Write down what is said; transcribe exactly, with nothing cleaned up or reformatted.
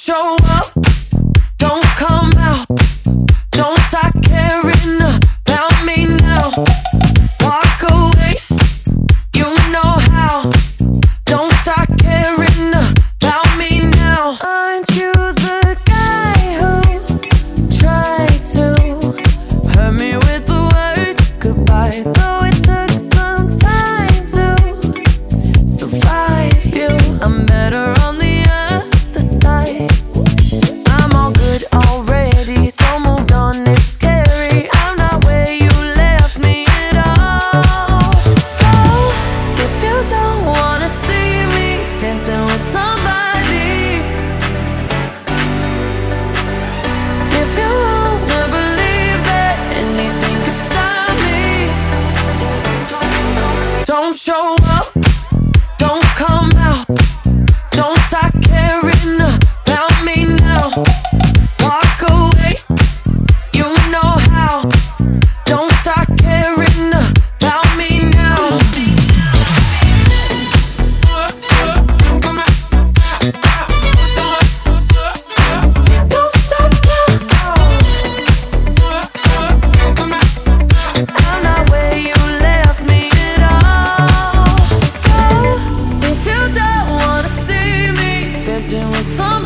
show up, don't come out, don't start caring about me now. Walk away, you know how, don't start caring about me now. Aren't you the guy who tried to hurt me with the word goodbye? Though it took some time to survive you, I'm better on the other side. I'm all good already, so moved on, it's scary. I'm not where you left me at all. So, if you don't wanna see me dancing with somebody, if you wanna believe that anything could stop me, don't show up, don't come out, don't start caring about me now. Walk away, you know how, don't start caring about me now. Don't stop now. I'm not where you left me at all. So, if you don't wanna see me dancing with somebody,